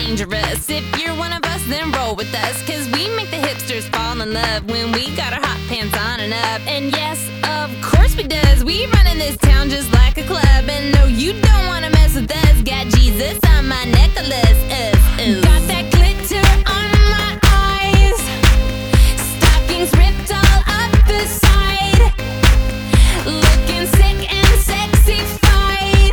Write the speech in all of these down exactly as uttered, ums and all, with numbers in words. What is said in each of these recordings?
dangerous. If you're one of us, then roll with us, cause we make the hipsters fall in love when we got our hot pants on and up. And yes, of course we does. We run in this town just like a club. And no, you don't wanna mess with us. Got Jesus on my necklace. Uh, uh. Got that glitter on my eyes. Stockings ripped all up the side. Looking sick and sexy-fied.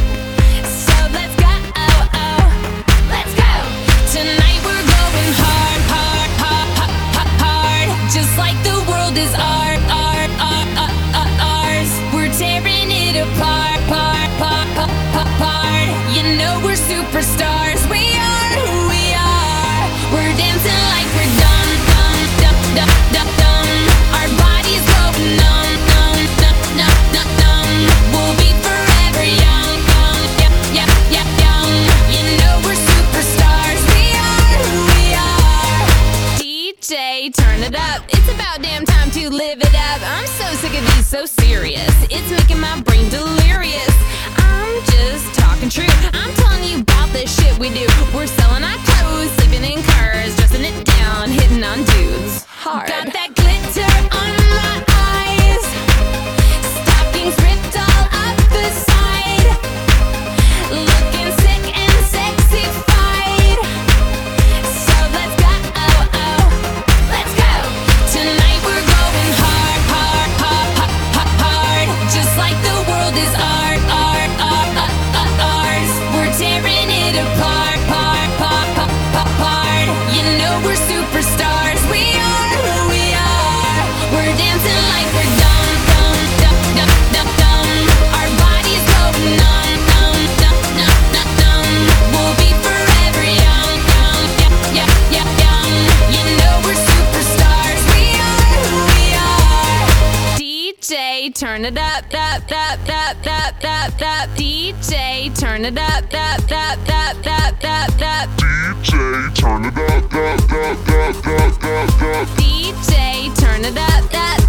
So let's go, oh, oh, let's go. Tonight we're going hard, hard, hard, hard, hard. Just like the world is art, art, art, art, art, ours. We're tearing it apart, part, part, part, part, part. You know we're superstars. We are who we are. We're dancing like we're dumb, dumb, dumb, dumb, dumb, dumb. Our bodies go numb, numb, numb, numb, numb, numb. We'll be forever young, young, yeah, yeah, yeah, young. You know we're superstars. We are who we are. D J, turn it up. It's about damn time to live it up. I'm so sick of these so serious. It's making my brain delirious. I'm just talking true. I'm telling you about the shit we do. We're selling our clothes, sleeping in cars, dressing it down, hitting on dudes hard. Got that glitter on my eyes. Stockings ripped all up the side. Looking sick and sexy-fied. So let's go, oh, oh, let's go. Tonight we're going hard, hard, hard, hard, hard, hard. Just like the world is art, art, art, art, art, ours. We're tearing it apart, part, part, part, part, part. You know we're superstars. We are who we are. We're dancing like we're dumb, dumb, dumb, dumb, dumb, dumb. Our bodies go numb, numb, numb, numb, numb, numb. We'll be forever young, young, yeah, yeah, yeah, young. You know we're superstars. We are who we are. D J, turn it up, up, up, up, up, up, up. D J, turn it up, up, up, up, up, up, up. D J, turn it up, up, up, up, up, up, up. D J, turn it up, up,